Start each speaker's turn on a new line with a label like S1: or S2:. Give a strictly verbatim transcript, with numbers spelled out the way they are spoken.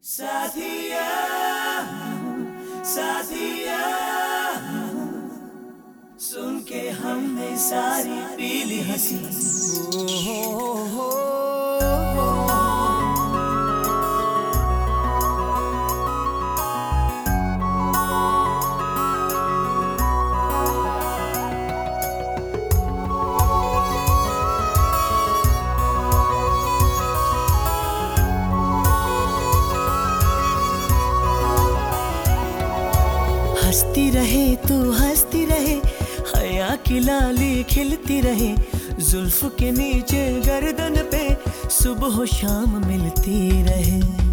S1: साथिया साथिया सुन के हमने सारी पीली हंसी। हंसती रहे तू हंसती रहे, हया की लाली खिलती रहे, जुल्फ के नीचे गर्दन पे सुबह शाम मिलती रहे।